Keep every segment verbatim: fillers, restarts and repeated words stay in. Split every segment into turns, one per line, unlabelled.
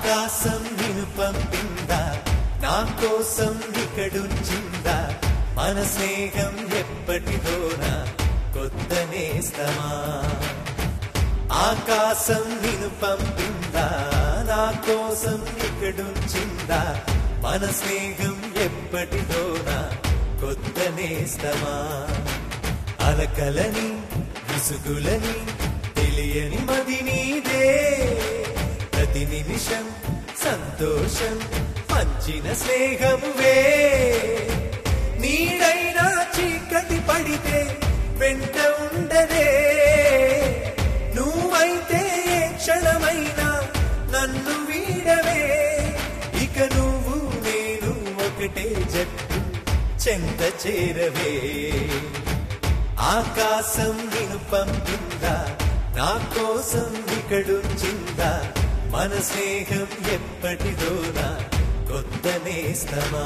ఆకాశం నిన్ను పంపిందా నా కోసం ఇక్కడుంచిందా మన స్నేహం ఎప్పటిదోనా కొత్త నేస్తమా ఆకాశం నిన్ను పంపిందా నా కోసం ఇక్కడుంచిందా మన స్నేహం ఎప్పటిదోనా కొత్త నేస్తమా అలకలని విసుగులని తెలియని మది నీదే ప్రతి నిమిషం సంతోషం పంచిన స్నేహమువే నీడైనా చీకటి పడితే వెంట ఉండదే నువ్వైతే క్షణమైనా నన్ను వీడవే ఇక నువ్వు నేను ఒకటే జట్టు చెంత చేరవే ఆకాశం నిన్ను పంపిందా నా కోసం ఇక్కడుంచిందా మన స్నేహం ఎప్పటిదోనా కొత్త నేస్తమా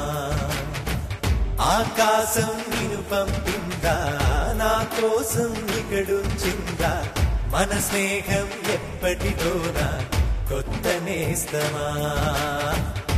ఆకాశం నిన్ను పంపిందా నా కోసం ఇక్కడుంచిందా మన స్నేహం ఎప్పటిదోనా కొత్త నేస్తమా